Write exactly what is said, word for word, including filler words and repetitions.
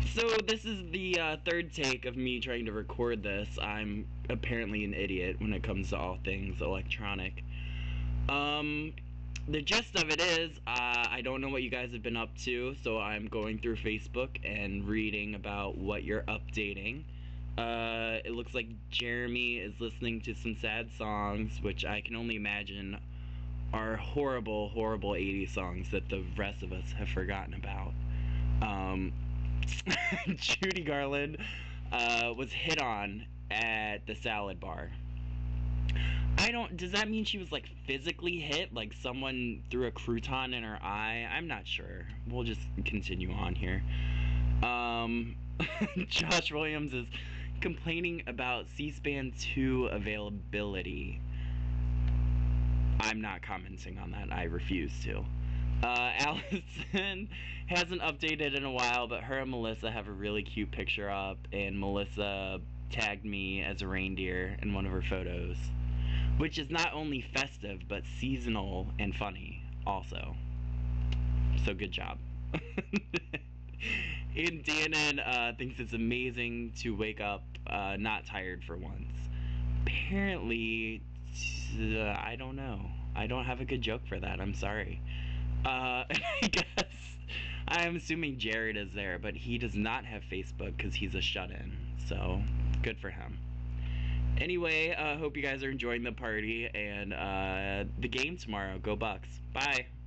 So this is the uh, third take of me trying to record this. I'm apparently an idiot when it comes to all things electronic. Um, the gist of it is, uh, I don't know what you guys have been up to, so I'm going through Facebook and reading about what you're updating. Uh, it looks like Jeremy is listening to some sad songs, which I can only imagine are horrible, horrible eighties songs that the rest of us have forgotten about. Um, Judy Garland uh, was hit on at the salad bar. I don't, does that mean she was like physically hit? Like someone threw a crouton in her eye? I'm not sure. We'll just continue on here. Um, Josh Williams is complaining about C-SPAN two availability. I'm not commenting on that. I refuse to. Uh, Allison hasn't updated in a while, but her and Melissa have a really cute picture up, and Melissa tagged me as a reindeer in one of her photos, which is not only festive, but seasonal and funny also. So good job. And Dannon uh, thinks it's amazing to wake up uh, not tired for once. Apparently, uh, I don't know. I don't have a good joke for that. I'm sorry. Uh, I guess I'm assuming Jared is there, but he does not have Facebook because he's a shut-in. So, good for him. Anyway, I uh, hope you guys are enjoying the party and uh, the game tomorrow. Go Bucks. Bye.